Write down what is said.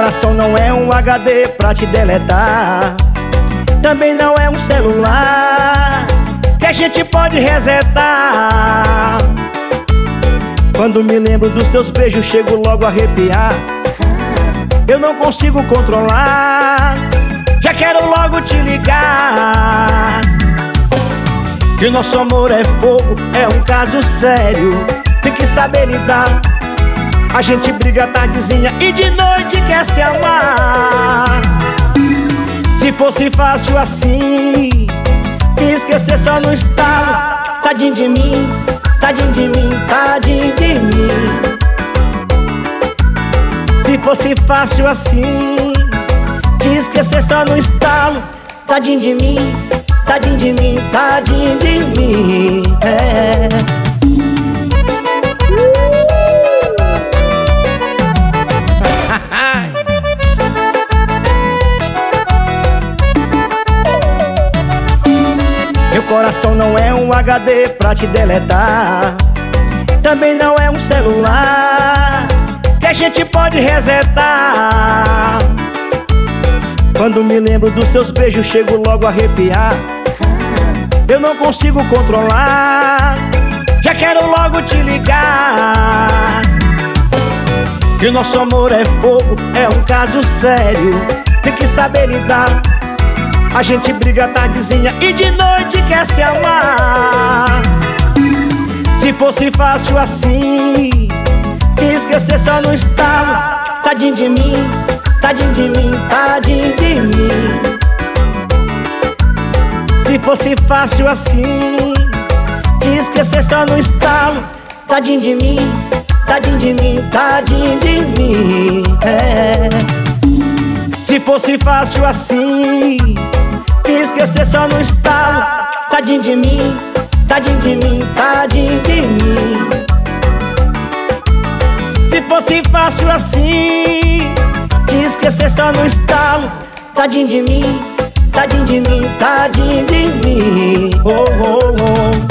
coração não é um HD pra te deletar, também não é um celular que a gente pode resetar. Quando me lembro dos teus beijos, chego logo a arrepiar. Eu não consigo controlar, já quero logo te ligar. Que nosso amor é fogo, é um caso sério, tem que saber lidar. A gente briga tardezinha e de noite quer se amar. Se fosse fácil assim, te esquecer só no estalo. Tadinho de mim, tadinho de mim, tadinho de mim. Se fosse fácil assim, te esquecer só no estalo. Tadinho de mim, tadinho de mim, tadinho de mim. Meu coração não é um HD pra te deletar, também não é um celular que a gente pode resetar. Quando me lembro dos teus beijos, chego logo a arrepiar. Eu não consigo controlar, já quero logo te ligar. Que nosso amor é fogo, é um caso sério, tem que saber lidar. A gente briga tardezinha e de noite quer se amar. Se fosse fácil assim, te esquecer só no estalo. Tadinho de mim, tadinho de mim, tadinho de mim. Se fosse fácil assim, te esquecer só no estalo. Tadinho de mim, tadinho de mim, tadinho de mim. Se fosse fácil assim, te esquecer só no estalo. Tadinho de mim, tadinho de mim, tadinho de mim. Se fosse fácil assim, te esquecer só no estalo. Tadinho de mim, tadinho de mim, tadinho de mim. Oh, oh, oh.